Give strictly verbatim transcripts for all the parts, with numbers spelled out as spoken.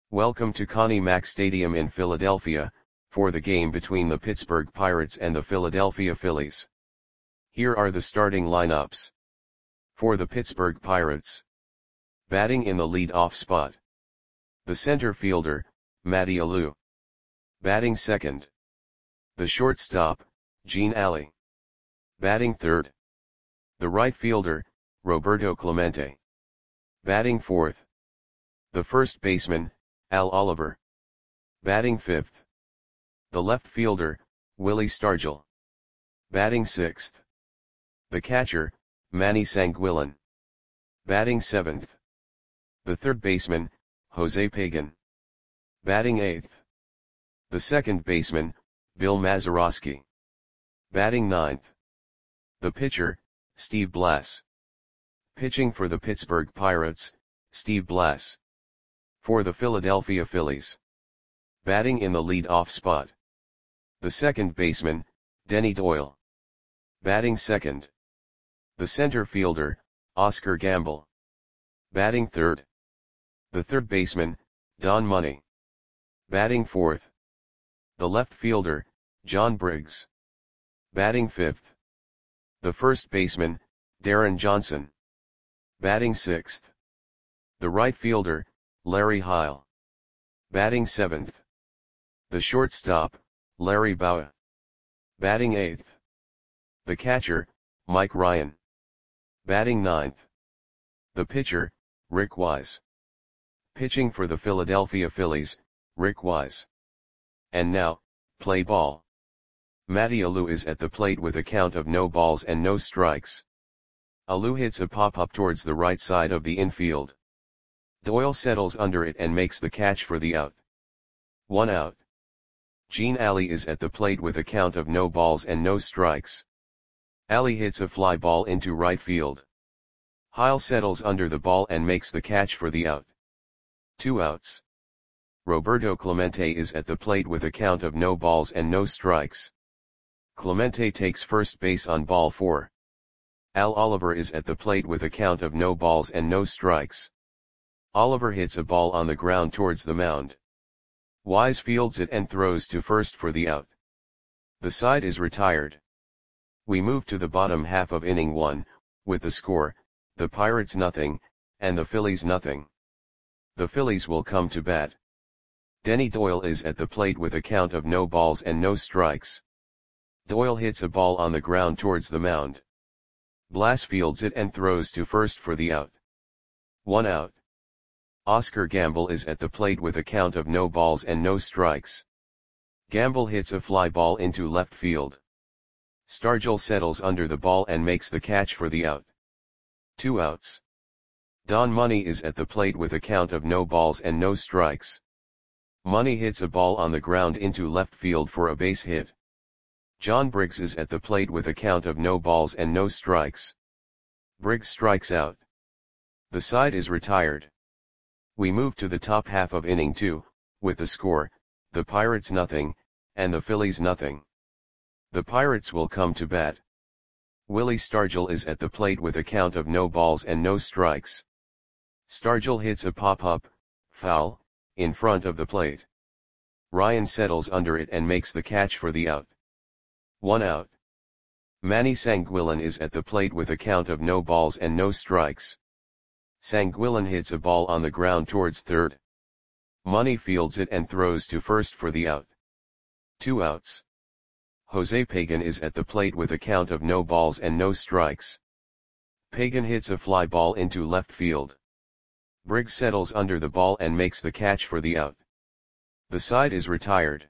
Welcome to Connie Mack Stadium in Philadelphia, for the game between the Pittsburgh Pirates and the Philadelphia Phillies. Here are the starting lineups. For the Pittsburgh Pirates. Batting in the lead-off spot. The center fielder, Matty Alou. Batting second. The shortstop, Gene Alley. Batting third. The right fielder, Roberto Clemente. Batting fourth. The first baseman, Al Oliver. Batting fifth. The left fielder, Willie Stargell. Batting sixth. The catcher, Manny Sanguillen. Batting seventh. The third baseman, Jose Pagan. Batting eighth. The second baseman, Bill Mazeroski. Batting ninth. The pitcher, Steve Blass. Pitching for the Pittsburgh Pirates, Steve Blass. For the Philadelphia Phillies. Batting in the lead-off spot. The second baseman, Denny Doyle. Batting second. The center fielder, Oscar Gamble. Batting third. The third baseman, Don Money. Batting fourth. The left fielder, John Briggs. Batting fifth. The first baseman, Darren Johnson. Batting sixth. The right fielder, Larry Heil. Batting seventh. The shortstop, Larry Bowa. Batting eighth. The catcher, Mike Ryan. Batting ninth. The pitcher, Rick Wise. Pitching for the Philadelphia Phillies, Rick Wise. And now, play ball. Matty Alou is at the plate with a count of no balls and no strikes. Alou hits a pop-up towards the right side of the infield. Doyle settles under it and makes the catch for the out. One out. Gene Alley is at the plate with a count of no balls and no strikes. Alley hits a fly ball into right field. Heil settles under the ball and makes the catch for the out. Two outs. Roberto Clemente is at the plate with a count of no balls and no strikes. Clemente takes first base on ball four. Al Oliver is at the plate with a count of no balls and no strikes. Oliver hits a ball on the ground towards the mound. Wise fields it and throws to first for the out. The side is retired. We move to the bottom half of inning one, with the score, the Pirates nothing, and the Phillies nothing. The Phillies will come to bat. Denny Doyle is at the plate with a count of no balls and no strikes. Doyle hits a ball on the ground towards the mound. Blass fields it and throws to first for the out. One out. Oscar Gamble is at the plate with a count of no balls and no strikes. Gamble hits a fly ball into left field. Stargell settles under the ball and makes the catch for the out. Two outs. Don Money is at the plate with a count of no balls and no strikes. Money hits a ball on the ground into left field for a base hit. John Briggs is at the plate with a count of no balls and no strikes. Briggs strikes out. The side is retired. We move to the top half of inning two, with the score, the Pirates nothing, and the Phillies nothing. The Pirates will come to bat. Willie Stargell is at the plate with a count of no balls and no strikes. Stargell hits a pop-up, foul, in front of the plate. Ryan settles under it and makes the catch for the out. One out. Manny Sanguillen is at the plate with a count of no balls and no strikes. Sanguillen hits a ball on the ground towards third. Money fields it and throws to first for the out. Two outs. Jose Pagan is at the plate with a count of no balls and no strikes. Pagan hits a fly ball into left field. Briggs settles under the ball and makes the catch for the out. The side is retired.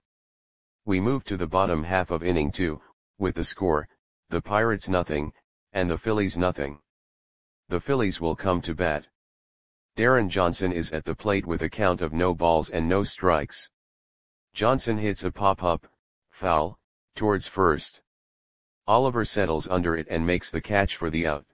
We move to the bottom half of inning two, with the score, the Pirates nothing, and the Phillies nothing. The Phillies will come to bat. Darren Johnson is at the plate with a count of no balls and no strikes. Johnson hits a pop-up, foul, towards first. Oliver settles under it and makes the catch for the out.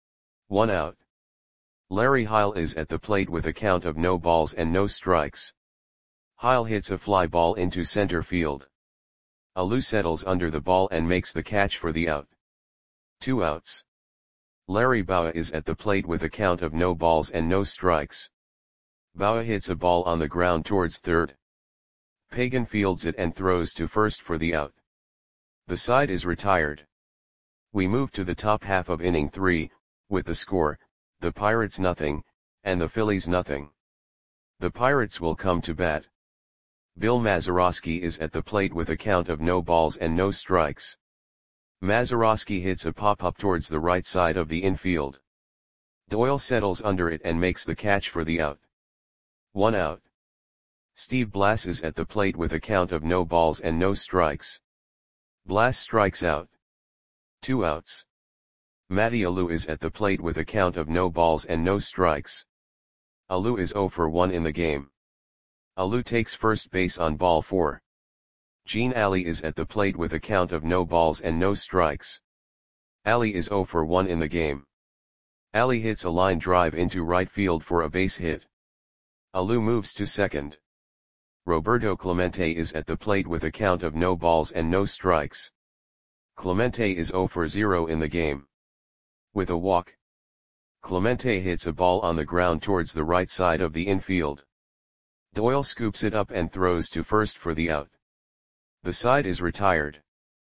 One out. Larry Heil is at the plate with a count of no balls and no strikes. Heil hits a fly ball into center field. Alou settles under the ball and makes the catch for the out. Two outs. Larry Bowa is at the plate with a count of no balls and no strikes. Bauer hits a ball on the ground towards third. Pagan fields it and throws to first for the out. The side is retired. We move to the top half of inning three, with the score, the Pirates nothing, and the Phillies nothing. The Pirates will come to bat. Bill Mazeroski is at the plate with a count of no balls and no strikes. Mazeroski hits a pop-up towards the right side of the infield. Doyle settles under it and makes the catch for the out. One out. Steve Blass is at the plate with a count of no balls and no strikes. Blass strikes out. Two outs. Matty Alou is at the plate with a count of no balls and no strikes. Alou is oh for one in the game. Alou takes first base on ball four. Gene Alley is at the plate with a count of no balls and no strikes. Alley is oh for one in the game. Alley hits a line drive into right field for a base hit. Alou moves to second. Roberto Clemente is at the plate with a count of no balls and no strikes. Clemente is oh for zero in the game. With a walk, Clemente hits a ball on the ground towards the right side of the infield. Doyle scoops it up and throws to first for the out. The side is retired.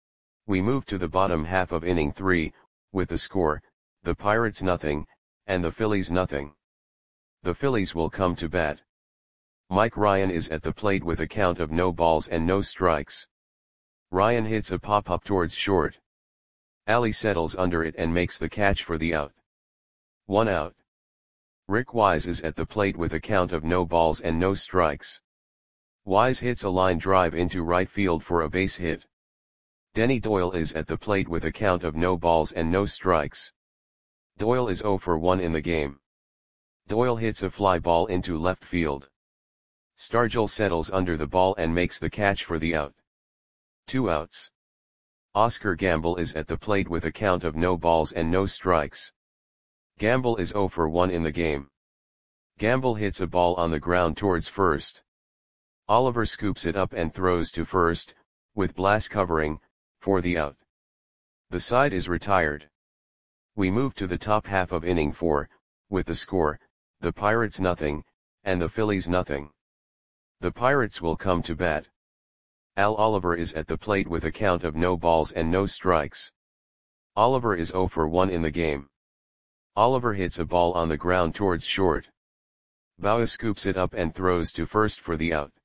We move to the bottom half of inning three, with the score, the Pirates nothing, and the Phillies nothing. The Phillies will come to bat. Mike Ryan is at the plate with a count of no balls and no strikes. Ryan hits a pop-up towards short. Alley settles under it and makes the catch for the out. One out. Rick Wise is at the plate with a count of no balls and no strikes. Wise hits a line drive into right field for a base hit. Denny Doyle is at the plate with a count of no balls and no strikes. Doyle is oh for one in the game. Doyle hits a fly ball into left field. Stargell settles under the ball and makes the catch for the out. Two outs. Oscar Gamble is at the plate with a count of no balls and no strikes. Gamble is oh for one in the game. Gamble hits a ball on the ground towards first. Oliver scoops it up and throws to first, with Blass covering, for the out. The side is retired. We move to the top half of inning four, with the score, the Pirates nothing, and the Phillies nothing. The Pirates will come to bat. Al Oliver is at the plate with a count of no balls and no strikes. Oliver is oh for one in the game. Oliver hits a ball on the ground towards short. Bauer scoops it up and throws to first for the out.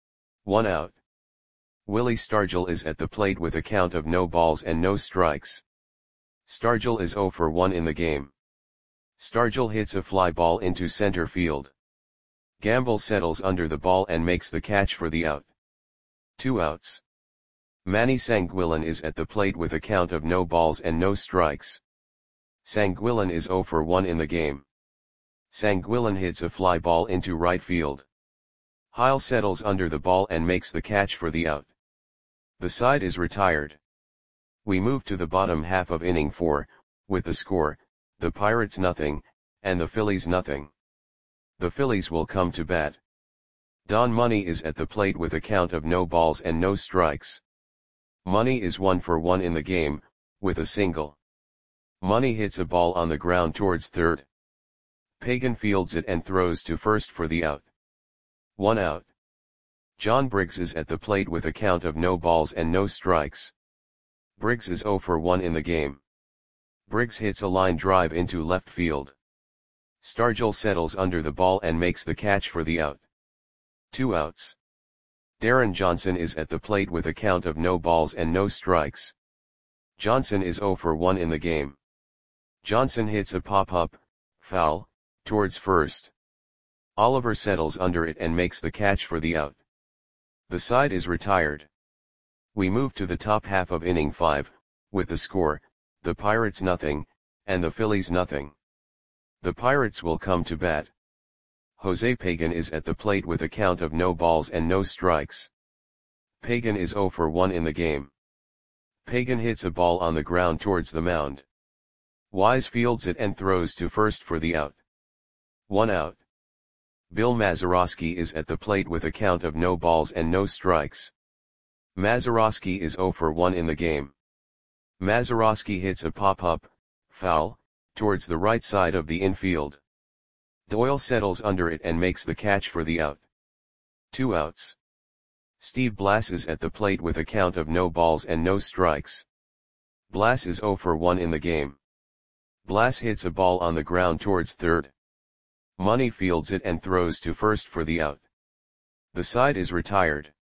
One out. Willie Stargell is at the plate with a count of no balls and no strikes. Stargell is oh for one in the game. Stargell hits a fly ball into center field. Gamble settles under the ball and makes the catch for the out. Two outs. Manny Sanguillen is at the plate with a count of no balls and no strikes. Sanguillen is oh for one in the game. Sanguillen hits a fly ball into right field. Heil settles under the ball and makes the catch for the out. The side is retired. We move to the bottom half of inning four, with the score, the Pirates nothing, and the Phillies nothing. The Phillies will come to bat. Don Money is at the plate with a count of no balls and no strikes. Money is one for one in the game, with a single. Money hits a ball on the ground towards third. Pagan fields it and throws to first for the out. One out. John Briggs is at the plate with a count of no balls and no strikes. Briggs is oh for one in the game. Briggs hits a line drive into left field. Stargell settles under the ball and makes the catch for the out. Two outs. Darren Johnson is at the plate with a count of no balls and no strikes. Johnson is oh for one in the game. Johnson hits a pop-up, foul, towards first. Oliver settles under it and makes the catch for the out. The side is retired. We move to the top half of inning five, with the score, the Pirates nothing, and the Phillies nothing. The Pirates will come to bat. Jose Pagan is at the plate with a count of no balls and no strikes. Pagan is oh for one in the game. Pagan hits a ball on the ground towards the mound. Wise fields it and throws to first for the out. One out. Bill Mazeroski is at the plate with a count of no balls and no strikes. Mazeroski is oh for one in the game. Mazeroski hits a pop-up, foul, towards the right side of the infield. Doyle settles under it and makes the catch for the out. Two outs. Steve Blass is at the plate with a count of no balls and no strikes. Blass is oh for one in the game. Blass hits a ball on the ground towards third. Money fields it and throws to first for the out. The side is retired.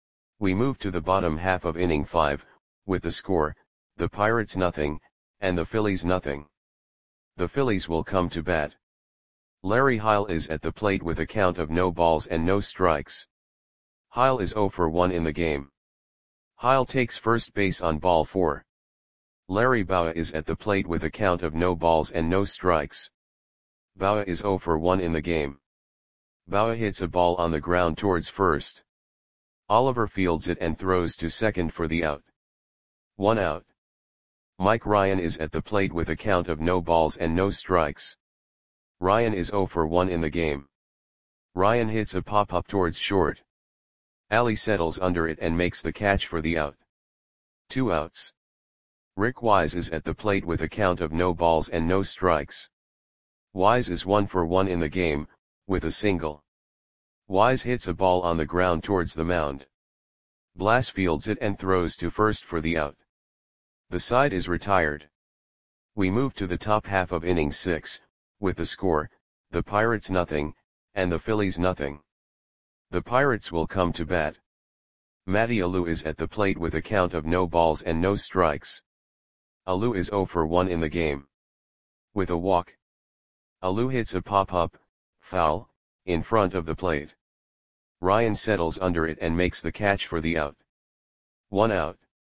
We move to the bottom half of inning five, with the score, the Pirates nothing, and the Phillies nothing. The Phillies will come to bat. Larry Heil is at the plate with a count of no balls and no strikes. Heil is oh for one in the game. Heil takes first base on ball four. Larry Bowa is at the plate with a count of no balls and no strikes. Bowa is oh for one in the game. Bowa hits a ball on the ground towards first. Oliver fields it and throws to second for the out. One out. Mike Ryan is at the plate with a count of no balls and no strikes. Ryan is oh for one in the game. Ryan hits a pop-up towards short. Ali settles under it and makes the catch for the out. Two outs. Rick Wise is at the plate with a count of no balls and no strikes. Wise is one for one in the game, with a single. Wise hits a ball on the ground towards the mound. Blass fields it and throws to first for the out. The side is retired. We move to the top half of inning six, with the score, the Pirates nothing, and the Phillies nothing. The Pirates will come to bat. Matty Alou is at the plate with a count of no balls and no strikes. Alou is oh for one in the game. With a walk. Alou hits a pop-up, foul, in front of the plate. Ryan settles under it and makes the catch for the out. One out.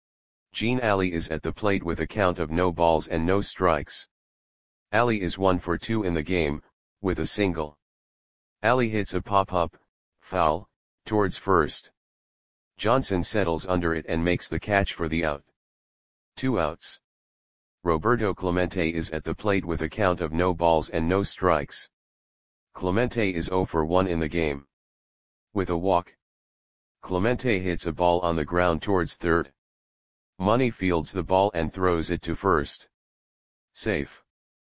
Gene Ali is at the plate with a count of no balls and no strikes. Ali is one for two in the game, with a single. Ali hits a pop-up, foul, towards first. Johnson settles under it and makes the catch for the out. Two outs. Roberto Clemente is at the plate with a count of no balls and no strikes. Clemente is oh for one in the game. With a walk. Clemente hits a ball on the ground towards third. Money fields the ball and throws it to first. Safe.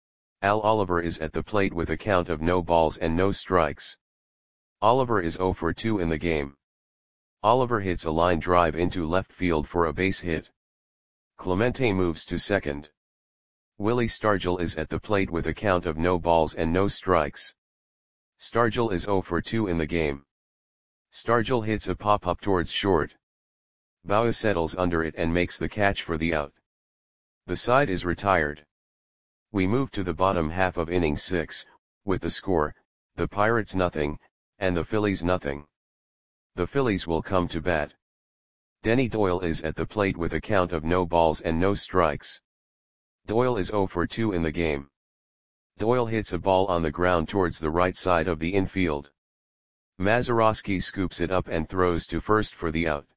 Al Oliver is at the plate with a count of no balls and no strikes. Oliver is oh for two in the game. Oliver hits a line drive into left field for a base hit. Clemente moves to second. Willie Stargell is at the plate with a count of no balls and no strikes. Stargell is oh for two in the game. Stargell hits a pop-up towards short. Bowa settles under it and makes the catch for the out. The side is retired. We move to the bottom half of inning six, with the score, the Pirates nothing, and the Phillies nothing. The Phillies will come to bat. Denny Doyle is at the plate with a count of no balls and no strikes. Doyle is oh for two in the game. Doyle hits a ball on the ground towards the right side of the infield. Mazeroski scoops it up and throws to first for the out.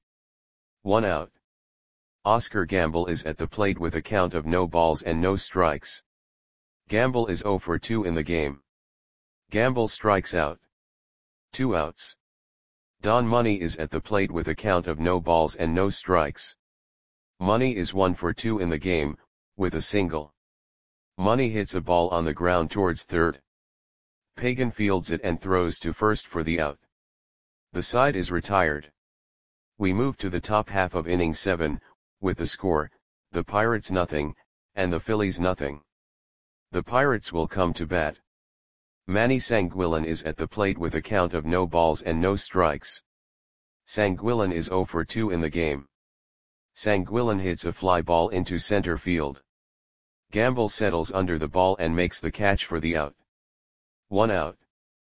One out. Oscar Gamble is at the plate with a count of no balls and no strikes. Gamble is oh for two in the game. Gamble strikes out. Two outs. Don Money is at the plate with a count of no balls and no strikes. Money is one for two in the game, with a single. Money hits a ball on the ground towards third. Pagan fields it and throws to first for the out. The side is retired. We move to the top half of inning seven, with the score, the Pirates nothing, and the Phillies nothing. The Pirates will come to bat. Manny Sanguillen is at the plate with a count of no balls and no strikes. Sanguillen is oh for two in the game. Sanguillen hits a fly ball into center field. Gamble settles under the ball and makes the catch for the out. One out.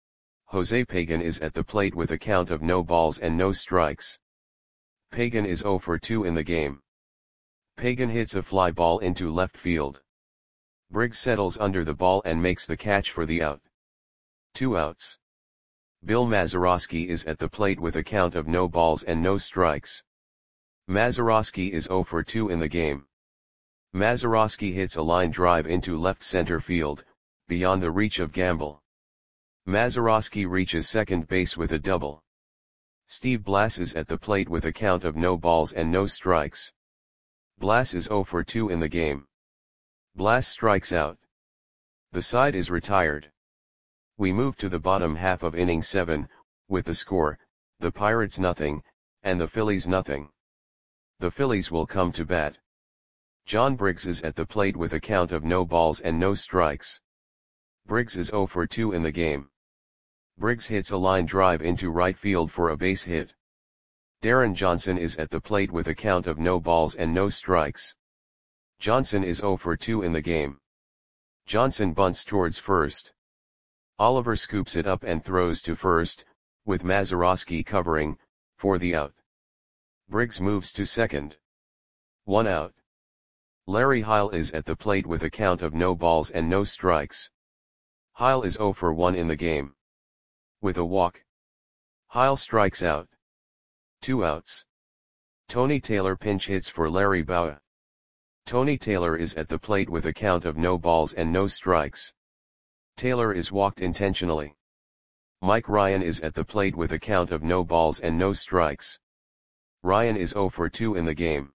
Jose Pagan is at the plate with a count of no balls and no strikes. Pagan is oh for two in the game. Pagan hits a fly ball into left field. Briggs settles under the ball and makes the catch for the out. Two outs. Bill Mazeroski is at the plate with a count of no balls and no strikes. Mazeroski is oh for two in the game. Mazeroski hits a line drive into left center field, beyond the reach of Gamble. Mazeroski reaches second base with a double. Steve Blass is at the plate with a count of no balls and no strikes. Blass is oh for two in the game. Blass strikes out. The side is retired. We move to the bottom half of inning seven, with the score, the Pirates nothing, and the Phillies nothing. The Phillies will come to bat. John Briggs is at the plate with a count of no balls and no strikes. Briggs is oh for two in the game. Briggs hits a line drive into right field for a base hit. Darren Johnson is at the plate with a count of no balls and no strikes. Johnson is oh for two in the game. Johnson bunts towards first. Oliver scoops it up and throws to first, with Mazeroski covering, for the out. Briggs moves to second. One out. Larry Heil is at the plate with a count of no balls and no strikes. Heil is oh for one in the game. With a walk. Heil strikes out. Two outs. Tony Taylor pinch hits for Larry Bowa. Tony Taylor is at the plate with a count of no balls and no strikes. Taylor is walked intentionally. Mike Ryan is at the plate with a count of no balls and no strikes. Ryan is oh for two in the game.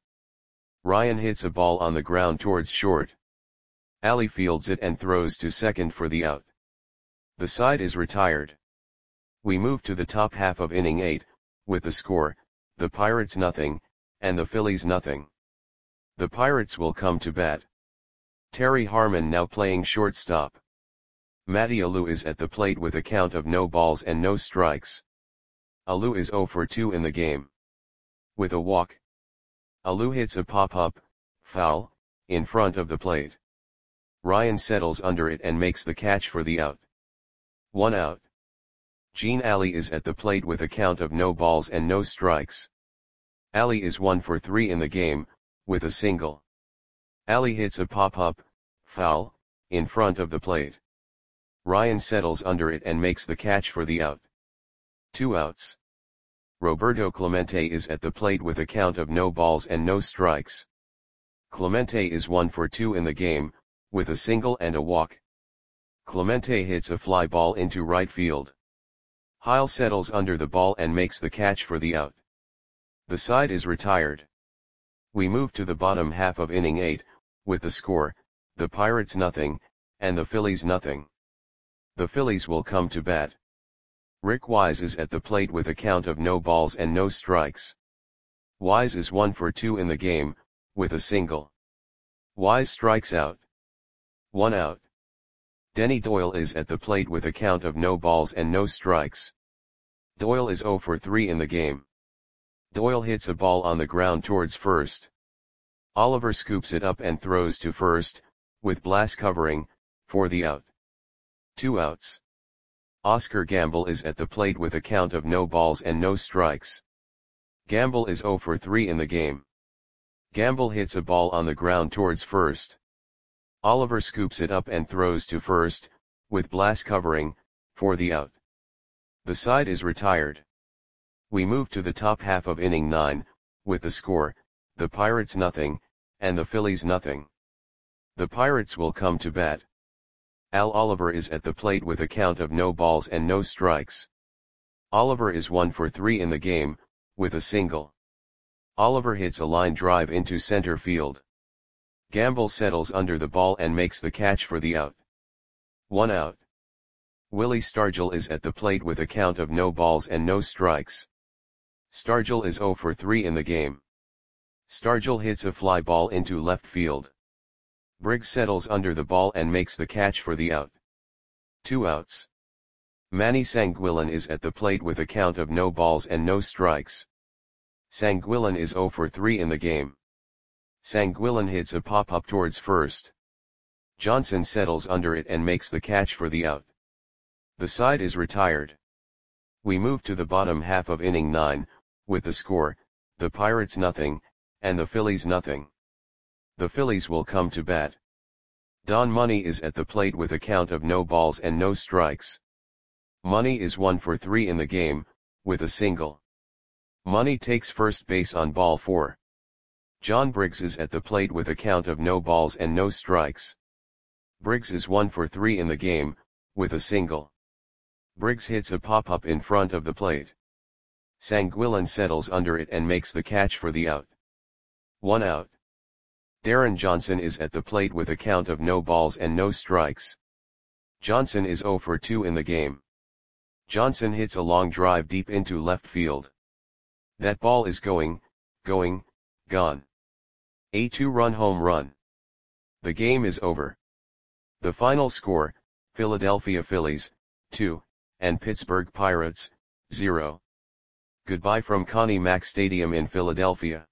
Ryan hits a ball on the ground towards short. Ali fields it and throws to second for the out. The side is retired. We move to the top half of inning eight, with the score, the Pirates nothing, and the Phillies nothing. The Pirates will come to bat. Terry Harmon now playing shortstop. Matty Alou is at the plate with a count of no balls and no strikes. Alou is oh for two in the game. With a walk. Alou hits a pop-up, foul, in front of the plate. Ryan settles under it and makes the catch for the out. One out. Gene Ali is at the plate with a count of no balls and no strikes. Ali is one for three in the game, with a single. Ali hits a pop-up, foul, in front of the plate. Ryan settles under it and makes the catch for the out. Two outs. Roberto Clemente is at the plate with a count of no balls and no strikes. Clemente is one for two in the game, with a single and a walk. Clemente hits a fly ball into right field. Heil settles under the ball and makes the catch for the out. The side is retired. We move to the bottom half of inning eight, with the score, the Pirates nothing, and the Phillies nothing. The Phillies will come to bat. Rick Wise is at the plate with a count of no balls and no strikes. Wise is one for two in the game, with a single. Wise strikes out. One out. Denny Doyle is at the plate with a count of no balls and no strikes. Doyle is oh for three in the game. Doyle hits a ball on the ground towards first. Oliver scoops it up and throws to first, with Blas covering, for the out. Two outs. Oscar Gamble is at the plate with a count of no balls and no strikes. Gamble is oh for three in the game. Gamble hits a ball on the ground towards first. Oliver scoops it up and throws to first, with Blas covering, for the out. The side is retired. We move to the top half of inning nine, with the score, the Pirates nothing, and the Phillies nothing. The Pirates will come to bat. Al Oliver is at the plate with a count of no balls and no strikes. Oliver is one for three in the game, with a single. Oliver hits a line drive into center field. Gamble settles under the ball and makes the catch for the out. One out. Willie Stargell is at the plate with a count of no balls and no strikes. Stargell is oh for three in the game. Stargell hits a fly ball into left field. Briggs settles under the ball and makes the catch for the out. Two outs. Manny Sanguillen is at the plate with a count of no balls and no strikes. Sanguillen is oh for three in the game. Sanguillen hits a pop-up towards first. Johnson settles under it and makes the catch for the out. The side is retired. We move to the bottom half of inning nine, with the score, the Pirates nothing, and the Phillies nothing. The Phillies will come to bat. Don Money is at the plate with a count of no balls and no strikes. Money is one for three in the game, with a single. Money takes first base on ball four. John Briggs is at the plate with a count of no balls and no strikes. Briggs is one for three in the game, with a single. Briggs hits a pop-up in front of the plate. Sanguillen settles under it and makes the catch for the out. One out. Darren Johnson is at the plate with a count of no balls and no strikes. Johnson is zero for two in the game. Johnson hits a long drive deep into left field. That ball is going, going, gone. A two-run home run. The game is over. The final score, Philadelphia Phillies, two, and Pittsburgh Pirates, zero. Goodbye from Connie Mack Stadium in Philadelphia.